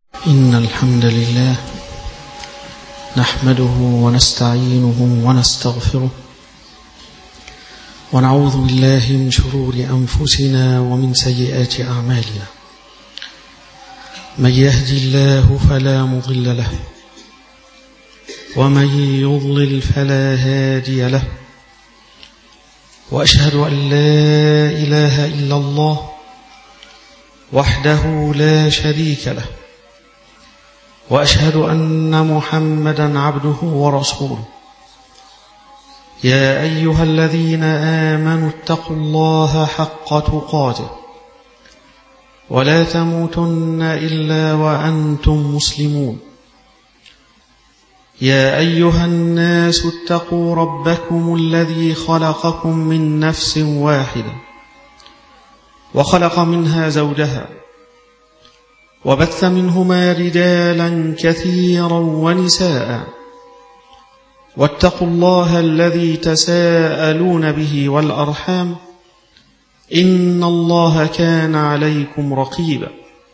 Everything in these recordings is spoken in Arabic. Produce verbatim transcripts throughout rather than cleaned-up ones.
إن الحمد لله نحمده ونستعينه ونستغفره ونعوذ بالله من شرور أنفسنا ومن سيئات أعمالنا. من يهدي الله فلا مضل له ومن يضلل فلا هادي له، وأشهد أن لا إله إلا الله وحده لا شريك له، وأشهد أن محمدا عبده ورسوله. يا أيها الذين آمنوا اتقوا الله حق تقاته ولا تموتن إلا وأنتم مسلمون. يا أيها الناس اتقوا ربكم الذي خلقكم من نفس واحدة وخلق منها زوجها وبث منهما رجالا كثيرا ونساء، واتقوا الله الذي تساءلون به والأرحام إن الله كان عليكم رقيبا.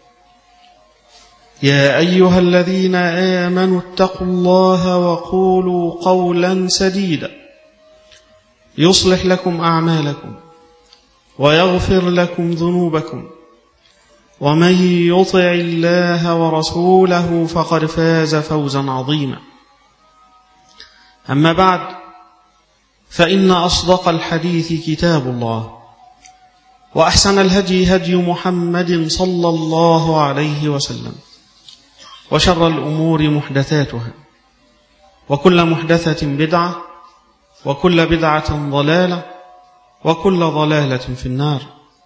يا أيها الذين آمنوا اتقوا الله وقولوا قولا سديدا يصلح لكم أعمالكم ويغفر لكم ذنوبكم، ومن يطع الله ورسوله فقد فاز فوزا عظيما. أما بعد، فإن أصدق الحديث كتاب الله، وأحسن الهدي هدي محمد صلى الله عليه وسلم، وشر الأمور محدثاتها، وكل محدثة بدعة، وكل بدعة ضلالة، وكل ضلالة في النار.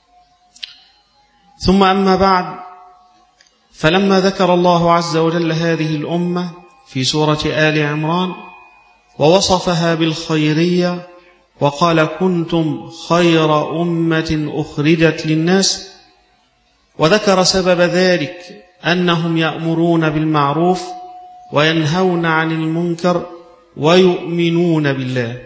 ثم أما بعد، فلما ذكر الله عز وجل هذه الأمة في سورة آل عمران ووصفها بالخيرية وقال كنتم خير أمة أخرجت للناس، وذكر سبب ذلك أنهم يأمرون بالمعروف وينهون عن المنكر ويؤمنون بالله.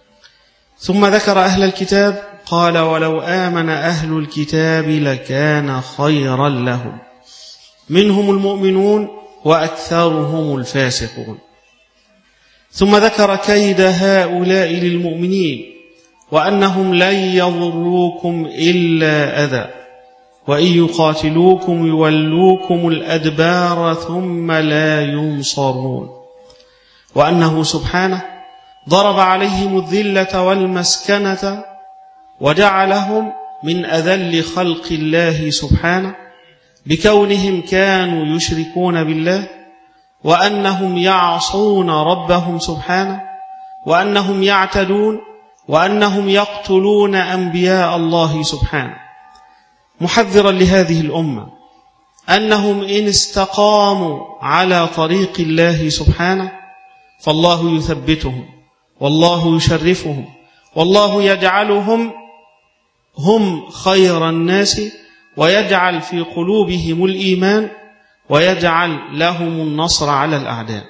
ثم ذكر أهل الكتاب قال ولو آمن أهل الكتاب لكان خيرا لهم، منهم المؤمنون وأكثرهم الفاسقون. ثم ذكر كيد هؤلاء للمؤمنين وأنهم لن يضروكم إلا أذى، وإن يقاتلوكم يولوكم الأدبار ثم لا ينصرون، وأنه سبحانه ضرب عليهم الذلة والمسكنة وجعلهم من أذل خلق الله سبحانه بكونهم كانوا يشركون بالله، وأنهم يعصون ربهم سبحانه، وأنهم يعتدون، وأنهم يقتلون أنبياء الله سبحانه، محذرا لهذه الأمة أنهم إن استقاموا على طريق الله سبحانه فالله يثبتهم، والله يشرفهم، والله يجعلهم هم خير الناس، ويجعل في قلوبهم الإيمان، ويجعل لهم النصر على الأعداء.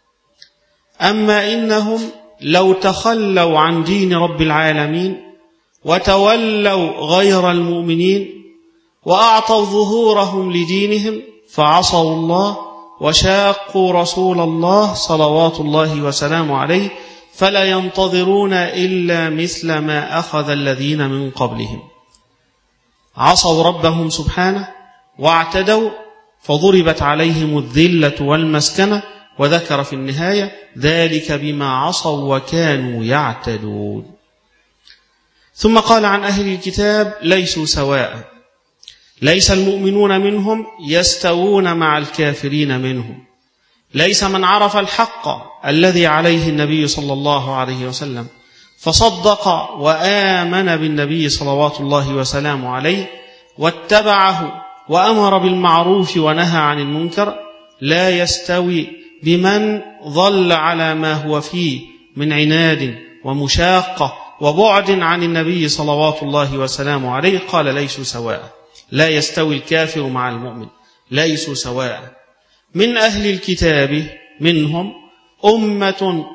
أما إنهم لو تخلوا عن دين رب العالمين وتولوا غير المؤمنين وأعطوا ظهورهم لدينهم فعصوا الله وشاقوا رسول الله صلوات الله وسلامه عليه، فلا ينتظرون إلا مثل ما أخذ الذين من قبلهم. عصوا ربهم سبحانه واعتدوا فضربت عليهم الذلة والمسكنة، وذكر في النهاية ذلك بما عصوا وكانوا يعتدون. ثم قال عن أهل الكتاب ليسوا سواء، ليس المؤمنون منهم يستوون مع الكافرين منهم، ليس من عرف الحق الذي عليه النبي صلى الله عليه وسلم فصدق وآمن بالنبي صلوات الله وسلامه عليه واتبعه وأمر بالمعروف ونهى عن المنكر، لا يستوي بمن ظل على ما هو فيه من عناد ومشاقة وبعد عن النبي صلوات الله وسلامه عليه. قال ليسوا سواء، لا يستوي الكافر مع المؤمن، ليسوا سواء. من أهل الكتاب منهم أمة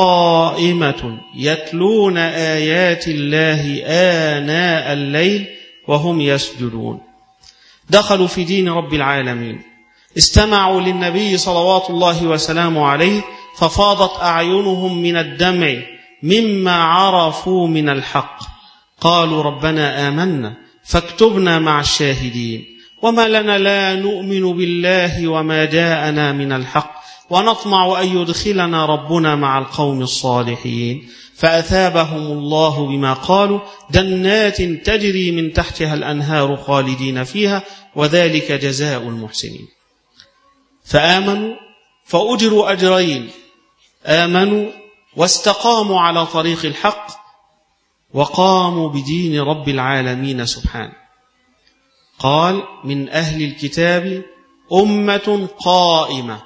قائمة يتلون آيات الله آناء الليل وهم يسجدون. دخلوا في دين رب العالمين، استمعوا للنبي صلوات الله وسلامه عليه ففاضت أعينهم من الدمع مما عرفوا من الحق، قالوا ربنا آمنا فاكتبنا مع الشاهدين، وما لنا لا نؤمن بالله وما جاءنا من الحق ونطمع أن يدخلنا ربنا مع القوم الصالحين، فأثابهم الله بما قالوا جنات تجري من تحتها الأنهار خالدين فيها وذلك جزاء المحسنين. فآمنوا فأجروا أجرين، آمنوا واستقاموا على طريق الحق وقاموا بدين رب العالمين سبحانه. قال من أهل الكتاب أمة قائمة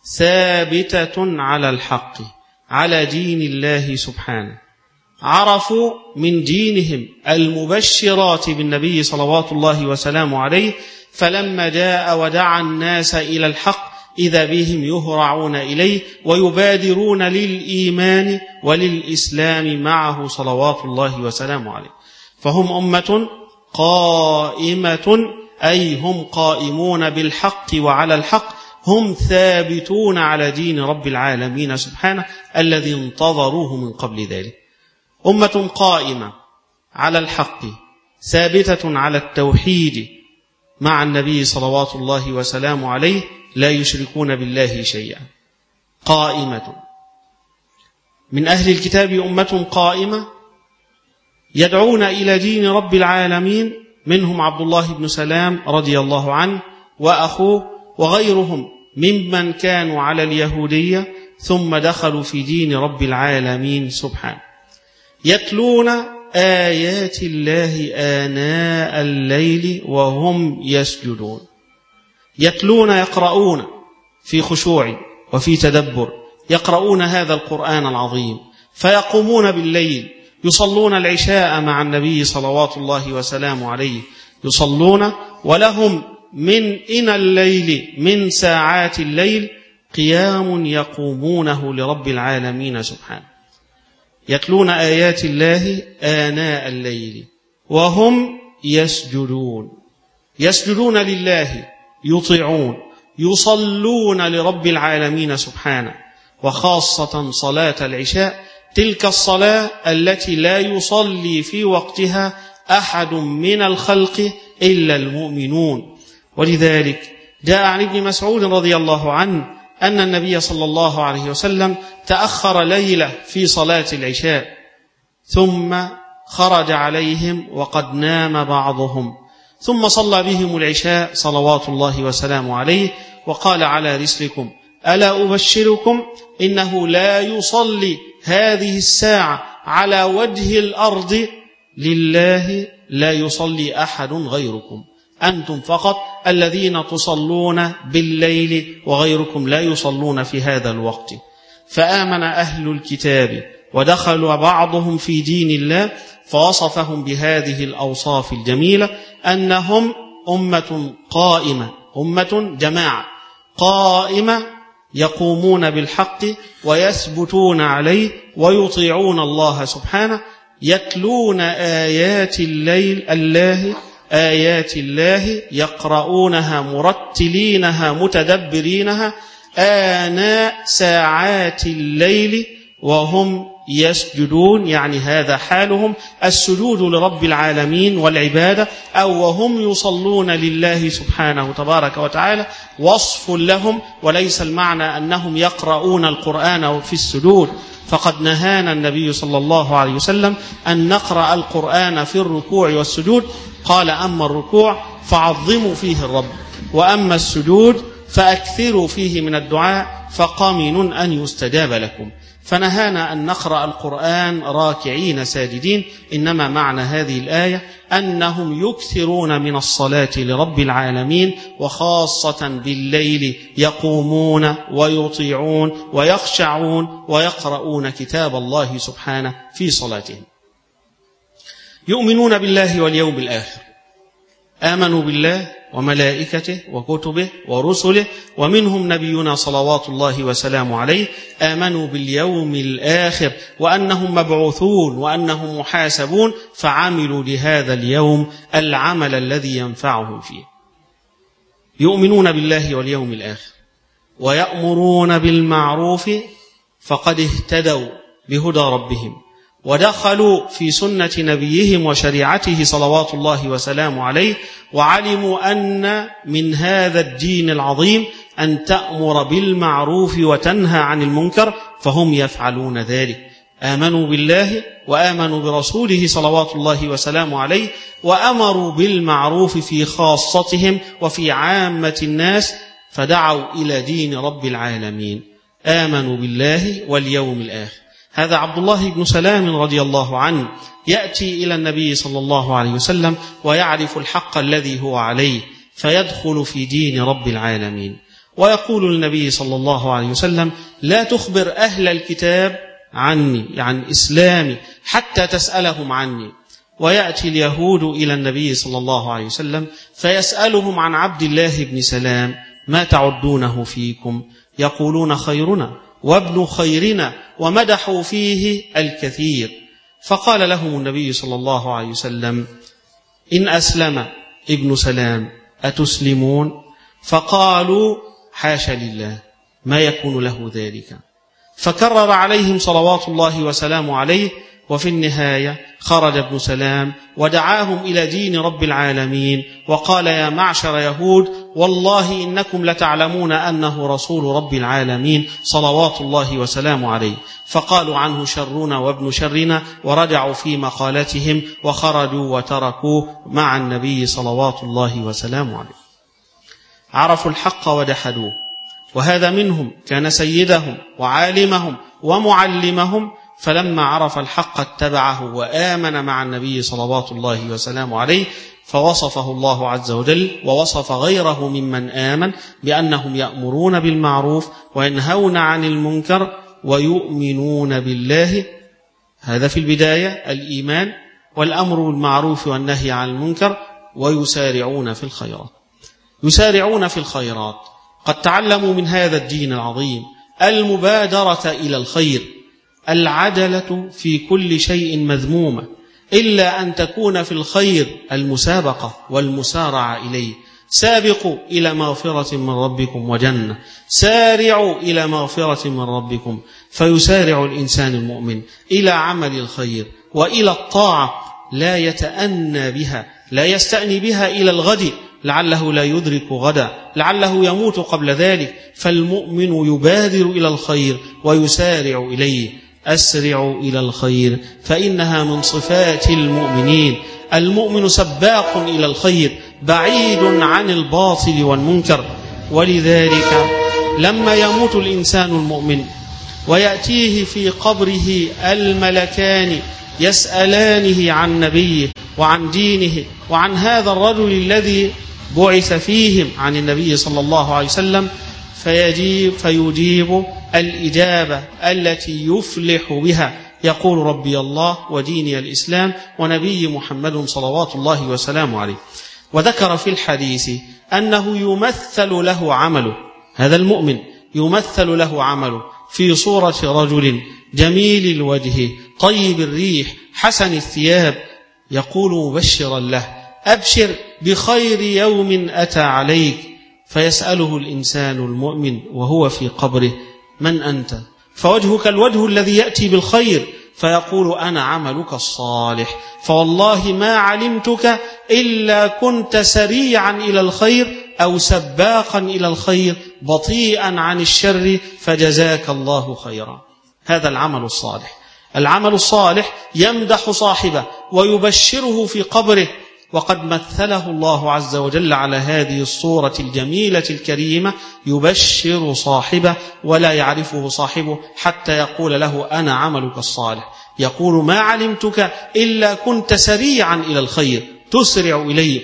ثابتة على الحق على دين الله سبحانه، عرفوا من دينهم المبشرات بالنبي صلوات الله وسلامه عليه، فلما جاء ودعا الناس إلى الحق إذا بهم يهرعون إليه ويبادرون للإيمان وللإسلام معه صلوات الله وسلامه عليه. فهم أمة قائمة، أي هم قائمون بالحق وعلى الحق، هم ثابتون على دين رب العالمين سبحانه الذي انتظروه من قبل ذلك. أمة قائمة على الحق ثابتة على التوحيد مع النبي صلوات الله وسلامه عليه، لا يشركون بالله شيئا. قائمة. من أهل الكتاب أمة قائمة يدعون إلى دين رب العالمين، منهم عبد الله بن سلام رضي الله عنه وأخوه وغيرهم ممن كانوا على اليهودية ثم دخلوا في دين رب العالمين سبحانه، يتلون آيات الله آناء الليل وهم يسجدون. يتلون يقرؤون في خشوع وفي تدبر، يقرؤون هذا القرآن العظيم، فيقومون بالليل يصلون العشاء مع النبي صلوات الله وسلامه عليه، يصلون ولهم من إن الليل من ساعات الليل قيام يقومونه لرب العالمين سبحانه. يتلون آيات الله آناء الليل وهم يسجدون، يسجدون لله، يطيعون، يصلون لرب العالمين سبحانه، وخاصة صلاة العشاء، تلك الصلاة التي لا يصلي في وقتها أحد من الخلق إلا المؤمنون. ولذلك جاء عن ابن مسعود رضي الله عنه أن النبي صلى الله عليه وسلم تأخر ليلة في صلاة العشاء، ثم خرج عليهم وقد نام بعضهم، ثم صلى بهم العشاء صلوات الله وسلامه عليه، وقال على رسلكم ألا أبشركم إنه لا يصلي هذه الساعة على وجه الأرض لله لا يصلي أحد غيركم، أنتم فقط الذين تصلون بالليل وغيركم لا يصلون في هذا الوقت. فآمن أهل الكتاب ودخل بعضهم في دين الله، فوصفهم بهذه الأوصاف الجميلة أنهم أمة قائمة، أمة جماعة قائمة يقومون بالحق ويثبتون عليه ويطيعون الله سبحانه، يتلون آيات الليل الله آيات الله يقرؤونها مرتلينها متدبرينها آناء ساعات الليل وهم يسجدون، يعني هذا حالهم السجود لرب العالمين والعبادة، أو وهم يصلون لله سبحانه تبارك وتعالى، وصف لهم، وليس المعنى أنهم يقرؤون القرآن في السجود، فقد نهانا النبي صلى الله عليه وسلم أن نقرأ القرآن في الركوع والسجود، قال أما الركوع فعظموا فيه الرب، وأما السجود فأكثروا فيه من الدعاء فقامن أن يستجاب لكم. فنهانا أن نقرأ القرآن راكعين ساجدين، إنما معنى هذه الآية أنهم يكثرون من الصلاة لرب العالمين، وخاصة بالليل يقومون ويطيعون ويخشعون ويقرؤون كتاب الله سبحانه في صلاتهم. يؤمنون بالله واليوم الآخر، آمنوا بالله وملائكته وكتبه ورسله، ومنهم نبينا صلوات الله وسلامه عليه، آمنوا باليوم الآخر وأنهم مبعوثون وأنهم محاسبون، فعملوا لهذا اليوم العمل الذي ينفعهم فيه. يؤمنون بالله واليوم الآخر ويأمرون بالمعروف فقد اهتدوا بهدى ربهم ودخلوا في سنة نبيهم وشريعته صلوات الله وسلامه عليه، وعلموا أن من هذا الدين العظيم أن تأمر بالمعروف وتنهى عن المنكر، فهم يفعلون ذلك. آمنوا بالله وآمنوا برسوله صلوات الله وسلامه عليه، وأمروا بالمعروف في خاصتهم وفي عامة الناس، فدعوا إلى دين رب العالمين. آمنوا بالله واليوم الآخر. هذا عبد الله بن سلام رضي الله عنه يأتي إلى النبي صلى الله عليه وسلم ويعرف الحق الذي هو عليه، فيدخل في دين رب العالمين، ويقول للنبي صلى الله عليه وسلم: لا تخبر أهل الكتاب عني، عن إسلامي، حتى تسألهم عني. ويأتي اليهود إلى النبي صلى الله عليه وسلم فيسألهم عن عبد الله بن سلام: ما تعدونه فيكم؟ يقولون: خيرنا وابن خيرنا، ومدحوا فيه الكثير. فقال لهم النبي صلى الله عليه وسلم: إن أسلم ابن سلام أتسلمون؟ فقالوا: حاشا لله، ما يكون له ذلك. فكرر عليهم صلوات الله وسلامه عليه، وفي النهاية خرج ابن سلام ودعاهم إلى دين رب العالمين، وقال: يا معشر يهود، والله إنكم لتعلمون أنه رسول رب العالمين صلوات الله وسلامه عليه. فقالوا عنه: شرنا وابن شرنا، ورجعوا في مقالتهم وخرجوا وتركوه مع النبي صلوات الله وسلامه عليه. عرفوا الحق وجحدوه، وهذا منهم كان سيدهم وعالمهم ومعلمهم، فلما عرف الحق اتبعه وآمن مع النبي صلوات الله وسلامه عليه، فوصفه الله عز وجل ووصف غيره ممن آمن بأنهم يأمرون بالمعروف وينهون عن المنكر ويؤمنون بالله. هذا في البداية الإيمان والأمر بالمعروف والنهي عن المنكر، ويسارعون في الخيرات. يسارعون في الخيرات قد تعلموا من هذا الدين العظيم المبادرة إلى الخير. العجلة في كل شيء مذمومة، إلا أن تكون في الخير المسابقة والمسارعة إليه. سابقوا إلى مغفرة من ربكم وجنة، سارعوا إلى مغفرة من ربكم. فيسارع الإنسان المؤمن إلى عمل الخير وإلى الطاعة، لا يتأنى بها، لا يستأني بها إلى الغد، لعله لا يدرك غدا، لعله يموت قبل ذلك. فالمؤمن يبادر إلى الخير ويسارع إليه. أسرعوا إلى الخير فإنها من صفات المؤمنين. المؤمن سباق إلى الخير بعيد عن الباطل والمنكر. ولذلك لما يموت الإنسان المؤمن ويأتيه في قبره الملكان يسألانه عن نبيه وعن دينه وعن هذا الرجل الذي بعث فيهم عن النبي صلى الله عليه وسلم، فيجيب فيجيب الإجابة التي يفلح بها، يقول: ربي الله وديني الإسلام ونبي محمد صلوات الله وسلامه عليه. وذكر في الحديث أنه يمثل له عمله، هذا المؤمن يمثل له عمله في صورة رجل جميل الوجه طيب الريح حسن الثياب، يقول مبشرا له: أبشر بخير يوم أتى عليك. فيسأله الإنسان المؤمن وهو في قبره: من أنت؟ فوجهك الوجه الذي يأتي بالخير، فيقول: أنا عملك الصالح، فوالله ما علمتك إلا كنت سريعا إلى الخير أو سباقا إلى الخير بطيئا عن الشر، فجزاك الله خيرا. هذا العمل الصالح. العمل الصالح يمدح صاحبه ويبشره في قبره، وقد مثله الله عز وجل على هذه الصورة الجميلة الكريمة، يبشر صاحبه ولا يعرفه صاحبه حتى يقول له: أنا عملك الصالح. يقول: ما علمتك إلا كنت سريعا إلى الخير، تسرع إليه.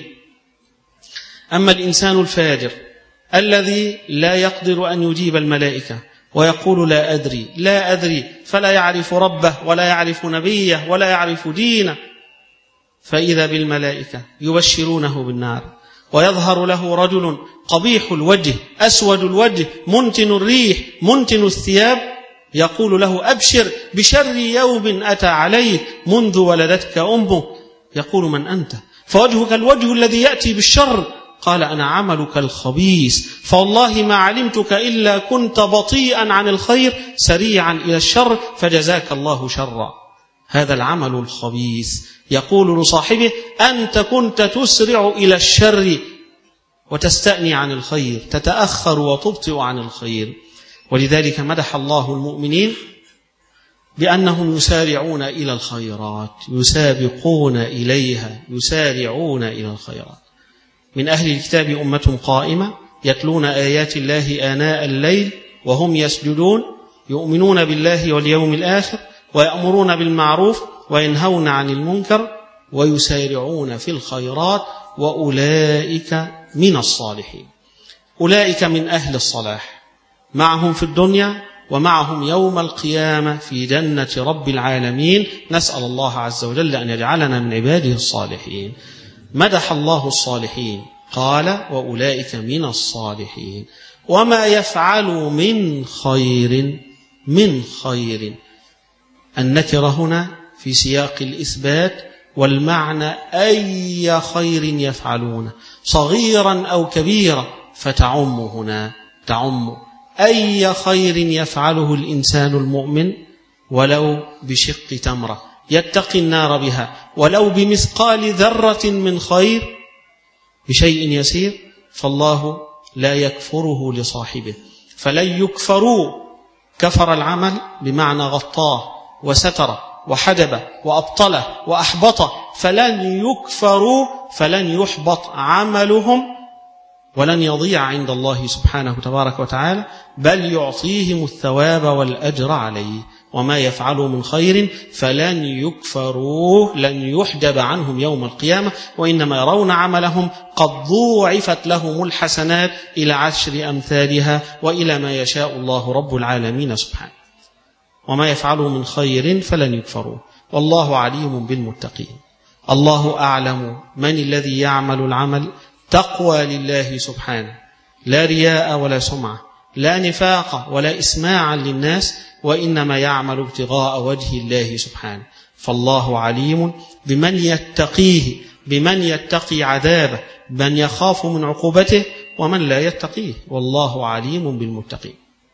أما الإنسان الفاجر الذي لا يقدر أن يجيب الملائكة ويقول: لا أدري لا أدري، فلا يعرف ربه ولا يعرف نبيه ولا يعرف دينه، فإذا بالملائكة يبشرونه بالنار، ويظهر له رجل قبيح الوجه أسود الوجه منتن الريح منتن الثياب، يقول له: أبشر بشر يوم أتى عليك منذ ولدتك أمك. يقول: من أنت؟ فوجهك الوجه الذي يأتي بالشر، قال أنا عملك الخبيث، فوالله ما علمتك إلا كنت بطيئا عن الخير سريعا إلى الشر فجزاك الله شرا. هذا العمل الخبيث يقول لصاحبه أنت كنت تسرع إلى الشر وتستأني عن الخير، تتأخر وتبطئ عن الخير. ولذلك مدح الله المؤمنين بأنهم يسارعون إلى الخيرات، يسابقون إليها، يسارعون إلى الخيرات. من أهل الكتاب أمة قائمة يتلون آيات الله آناء الليل وهم يسجدون، يؤمنون بالله واليوم الآخر، ويأمرون بالمعروف وينهون عن المنكر، ويسارعون في الخيرات، وأولئك من الصالحين. أولئك من أهل الصلاح، معهم في الدنيا ومعهم يوم القيامة في جنة رب العالمين. نسأل الله عز وجل أن يجعلنا من عباده الصالحين. مدح الله الصالحين قال وأولئك من الصالحين. وما يفعلوا من خير، من خير النكرة هنا في سياق الإثبات، والمعنى أي خير يفعلون صغيرا أو كبيرا، فتعم هنا، تعم أي خير يفعله الإنسان المؤمن ولو بشق تمرة يتقي النار بها، ولو بمثقال ذرة من خير، بشيء يسير، فالله لا يكفره لصاحبه. فلن يكفروا، كفر العمل بمعنى غطاه وستره وحجبه وأبطله وأحبطه، فلن يكفروا، فلن يحبط عملهم ولن يضيع عند الله سبحانه تبارك وتعالى، بل يعطيهم الثواب والأجر عليه. وما يفعلوا من خير فلن يكفروه، لن يحجب عنهم يوم القيامة، وإنما يرون عملهم قد ضوعفت لهم الحسنات إلى عشر أمثالها، وإلى ما يشاء الله رب العالمين سبحانه. وما يفعلوا من خير فلن يكفروه، والله عليم بالمتقين. الله أعلم من الذي يعمل العمل تقوى لله سبحانه، لا رياء ولا سمعة، لا نفاق ولا إسماعا للناس، وإنما يعمل ابتغاء وجه الله سبحانه. فالله عليم بمن يتقيه، بمن يتقي عذابه، من يخاف من عقوبته، ومن لا يتقيه، والله عليم بالمتقين.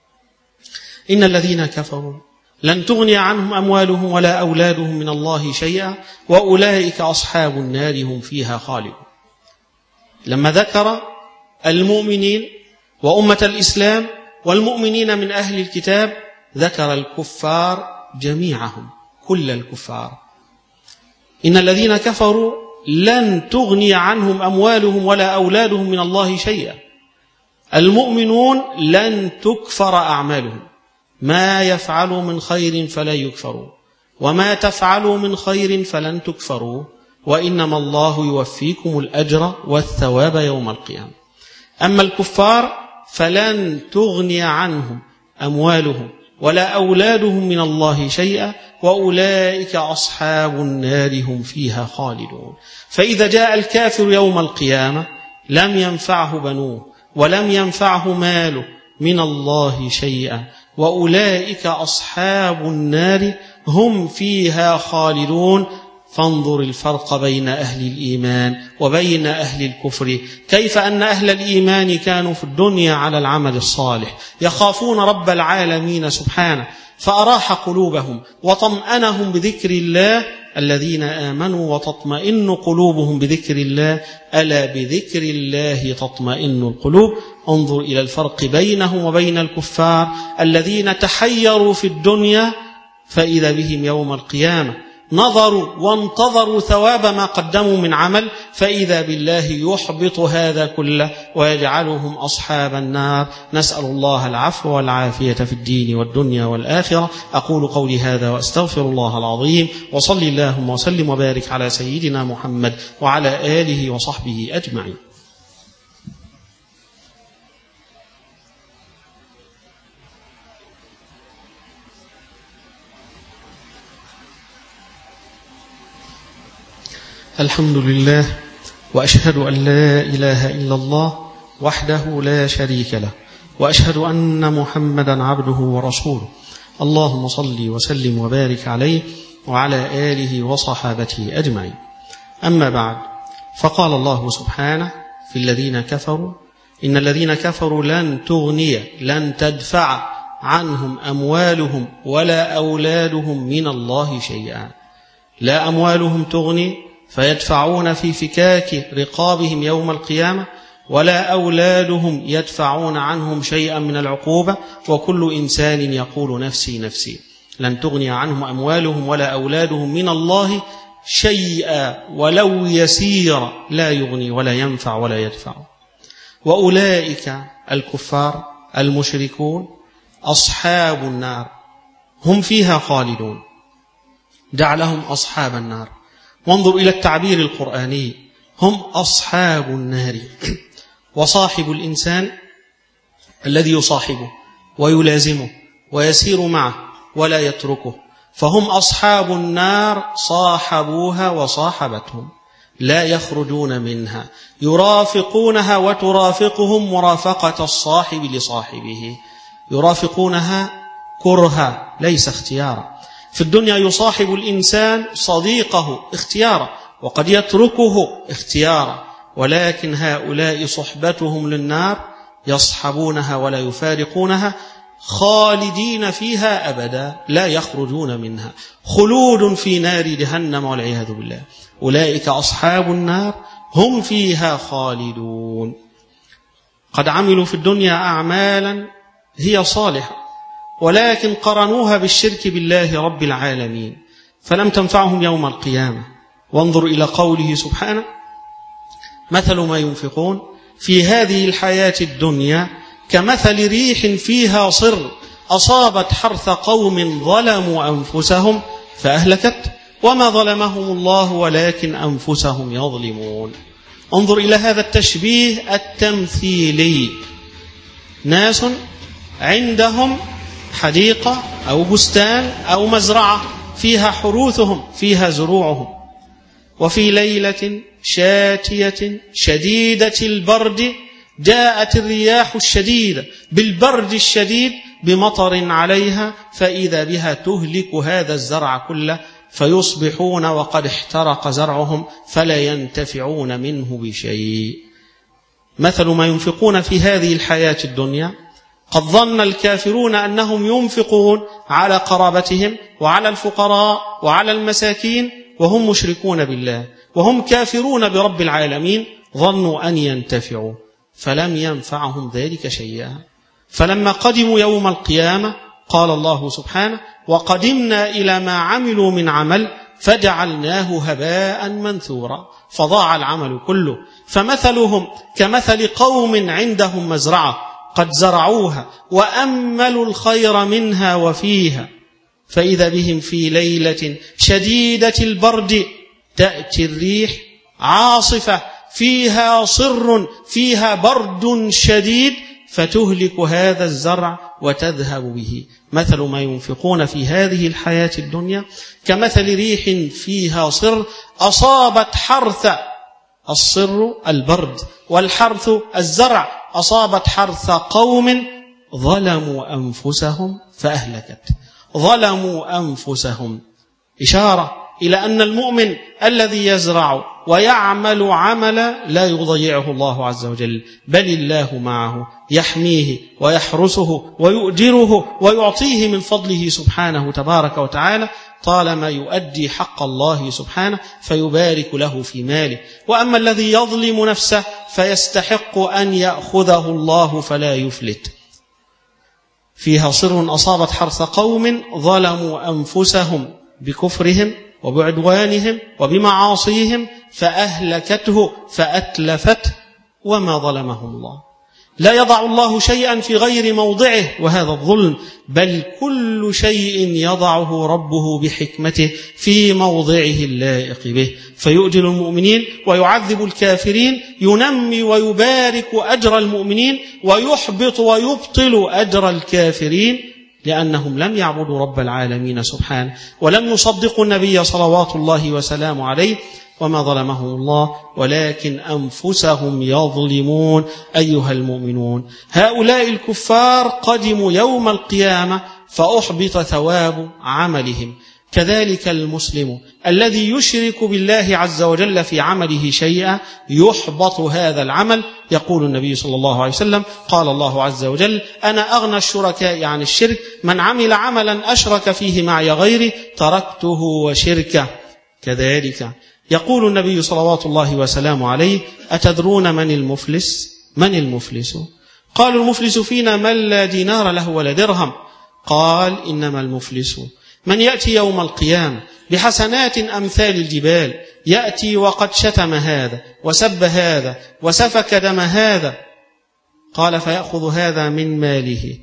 إن الذين كفروا لن تغني عنهم أموالهم ولا أولادهم من الله شيئا، وأولئك أصحاب النار هم فيها خالدون. لما ذكر المؤمنين وأمة الإسلام والمؤمنين من أهل الكتاب، ذكر الكفار جميعهم، كل الكفار. إن الذين كفروا لن تغني عنهم أموالهم ولا أولادهم من الله شيئا. المؤمنون لن تكفر أعمالهم، ما يفعلوا من خير فلا يكفروا، وما تفعلوا من خير فلن تكفروا، وإنما الله يوفيكم الأجر والثواب يوم القيامة. أما الكفار فلن تغني عنهم أموالهم ولا أولادهم من الله شيئا، وأولئك أصحاب النار هم فيها خالدون. فإذا جاء الكافر يوم القيامة لم ينفعه بنوه ولم ينفعه ماله من الله شيئا، وأولئك أصحاب النار هم فيها خالدون. فانظر الفرق بين أهل الإيمان وبين أهل الكفر، كيف أن أهل الإيمان كانوا في الدنيا على العمل الصالح يخافون رب العالمين سبحانه، فأراح قلوبهم وطمأنهم بذكر الله. الذين آمنوا وتطمئن قلوبهم بذكر الله، ألا بذكر الله تطمئن القلوب. انظر إلى الفرق بينهم وبين الكفار الذين تحيروا في الدنيا، فإذا بهم يوم القيامة نظروا وانتظروا ثواب ما قدموا من عمل، فإذا بالله يحبط هذا كله ويجعلهم أصحاب النار. نسأل الله العفو والعافية في الدين والدنيا والآخرة. أقول قولي هذا وأستغفر الله العظيم، وصل اللهم وسلم وبارك على سيدنا محمد وعلى آله وصحبه أجمعين. الحمد لله، وأشهد أن لا إله إلا الله وحده لا شريك له، وأشهد أن محمدا عبده ورسوله. اللهم صل وسلم وبارك عليه وعلى آله وصحابته أجمعين. أما بعد، فقال الله سبحانه في الذين كفروا إن الذين كفروا لن تغني لن تدفع عنهم أموالهم ولا أولادهم من الله شيئا. لا أموالهم تغني فيدفعون في فكاك رقابهم يوم القيامة، ولا أولادهم يدفعون عنهم شيئا من العقوبة، وكل إنسان يقول نفسي نفسي. لن تغني عنهم أموالهم ولا أولادهم من الله شيئا ولو يسير، لا يغني ولا ينفع ولا يدفع. وأولئك الكفار المشركون أصحاب النار هم فيها خالدون، جعلهم أصحاب النار. وانظر إلى التعبير القرآني، هم أصحاب النار. وصاحب الإنسان الذي يصاحبه ويلازمه ويسير معه ولا يتركه، فهم أصحاب النار صاحبوها وصاحبتهم، لا يخرجون منها، يرافقونها وترافقهم مرافقة الصاحب لصاحبه، يرافقونها كرها ليس اختيارا. في الدنيا يصاحب الإنسان صديقه اختيارا، وقد يتركه اختيارا، ولكن هؤلاء صحبتهم للنار يصحبونها ولا يفارقونها، خالدين فيها أبدا لا يخرجون منها، خلود في نار جهنم والعياذ بالله. أولئك أصحاب النار هم فيها خالدون. قد عملوا في الدنيا أعمالا هي صالحة، ولكن قرنوها بالشرك بالله رب العالمين فلم تنفعهم يوم القيامة. وانظر إلى قوله سبحانه: مثل ما ينفقون في هذه الحياة الدنيا كمثل ريح فيها صر أصابت حرث قوم ظلموا أنفسهم فأهلكت وما ظلمهم الله ولكن أنفسهم يظلمون. انظر إلى هذا التشبيه التمثيلي، ناس عندهم حديقة أو بستان أو مزرعة فيها حروثهم فيها زروعهم، وفي ليلة شاتية شديدة البرد جاءت الرياح الشديدة بالبرد الشديد بمطر عليها فإذا بها تهلك هذا الزرع كله، فيصبحون وقد احترق زرعهم فلا ينتفعون منه بشيء. مثل ما ينفقون في هذه الحياة الدنيا، قد ظن الكافرون أنهم ينفقون على قرابتهم وعلى الفقراء وعلى المساكين وهم مشركون بالله وهم كافرون برب العالمين، ظنوا أن ينتفعوا فلم ينفعهم ذلك شيئا. فلما قدموا يوم القيامة قال الله سبحانه: وقدمنا إلى ما عملوا من عمل فجعلناه هباء منثورا، فضاع العمل كله. فمثلهم كمثل قوم عندهم مزرعة قد زرعوها وأملوا الخير منها وفيها، فإذا بهم في ليلة شديدة البرد تأتي الريح عاصفة فيها صر فيها برد شديد فتهلك هذا الزرع وتذهب به. مثل ما ينفقون في هذه الحياة الدنيا كمثل ريح فيها صر أصابت حرث، الصر البرد والحرث الزرع، أصابت حرث قوم ظلموا أنفسهم فأهلكت. ظلموا أنفسهم إشارة إلى أن المؤمن الذي يزرع ويعمل عملا لا يضيعه الله عز وجل، بل الله معه يحميه ويحرسه ويؤجره ويعطيه من فضله سبحانه تبارك وتعالى طالما يؤدي حق الله سبحانه فيبارك له في ماله. وأما الذي يظلم نفسه فيستحق أن يأخذه الله فلا يفلت. فيها صر أصابت حرث قوم ظلموا أنفسهم بكفرهم وبعدوانهم وبمعاصيهم فأهلكته فأتلفت وما ظلمهم الله. لا يضع الله شيئا في غير موضعه وهذا الظلم، بل كل شيء يضعه ربه بحكمته في موضعه اللائق به، فيؤجل المؤمنين ويعذب الكافرين، ينمي ويبارك أجر المؤمنين ويحبط ويبطل أجر الكافرين، لأنهم لم يعبدوا رب العالمين سبحانه ولم يصدقوا النبي صلوات الله وسلامه عليه. وما ظلمهم الله ولكن أنفسهم يظلمون. أيها المؤمنون، هؤلاء الكفار قدموا يوم القيامة فأحبط ثواب عملهم، كذلك المسلم الذي يشرك بالله عز وجل في عمله شيئا يحبط هذا العمل. يقول النبي صلى الله عليه وسلم: قال الله عز وجل: أنا أغنى الشركاء عن الشرك، من عمل عملا أشرك فيه معي غيري تركته وشركه. كذلك يقول النبي صلوات الله وسلامه عليه: أتدرون من المفلس؟ من المفلس؟ قالوا: المفلس فينا من لا دينار له ولا درهم. قال: إنما المفلس من يأتي يوم القيامة بحسنات أمثال الجبال، يأتي وقد شتم هذا وسب هذا وسفك دم هذا. قال: فيأخذ هذا من ماله،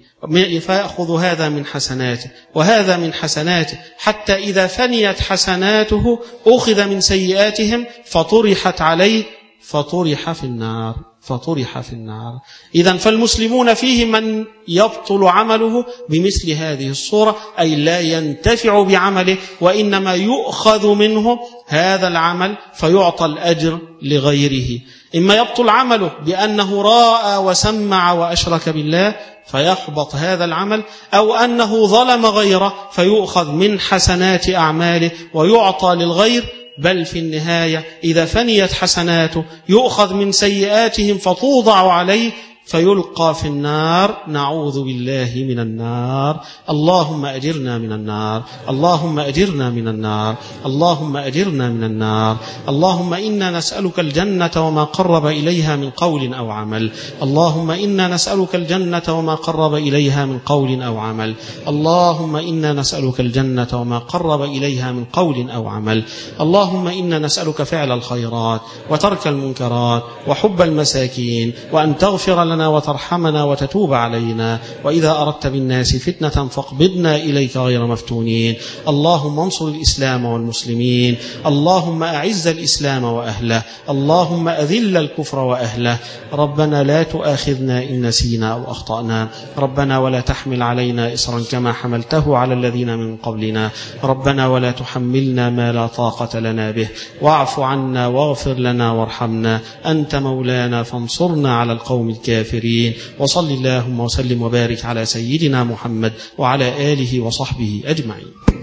فيأخذ هذا من حسناته وهذا من حسناته، حتى إذا فنيت حسناته أخذ من سيئاتهم فطرحت عليه فطرح في النار فطرح في النار. إذن فالمسلمون فيه من يبطل عمله بمثل هذه الصورة، أي لا ينتفع بعمله، وإنما يؤخذ منه هذا العمل فيعطى الأجر لغيره. إما يبطل عمله بأنه راى وسمع وأشرك بالله فيحبط هذا العمل، أو أنه ظلم غيره فيؤخذ من حسنات أعماله ويعطى للغير، بل في النهاية إذا فنيت حسناته يؤخذ من سيئاتهم فتوضع عليه فيلقى في النار. نعوذ بالله من النار. اللهم أجرنا من النار، اللهم أجرنا من النار، اللهم أجرنا من النار. اللهم إنا نسألك الجنة وما قرب إليها من قول أو عمل. اللهم إنا نسألك الجنة وما قرب إليها من قول أو عمل. اللهم إنا نسألك الجنة وما قرب إليها من قول أو عمل. اللهم إنا نسألك فعل الخيرات وترك المنكرات وحب المساكين، وأن تغفر لنا وترحمنا وتتوب علينا، وإذا أردت بالناس فتنة فاقبضنا إليك غير مفتونين. اللهم انصر الإسلام والمسلمين، اللهم أعز الإسلام وأهله، اللهم أذل الكفر وأهله. ربنا لا تؤاخذنا إن نسينا أو أخطأنا، ربنا ولا تحمل علينا إصرا كما حملته على الذين من قبلنا، ربنا ولا تحملنا ما لا طاقة لنا به، واعف عنا واغفر لنا وارحمنا، أنت مولانا فانصرنا على القوم الكافرين. وصل اللهم وسلم وبارك على سيدنا محمد وعلى آله وصحبه أجمعين.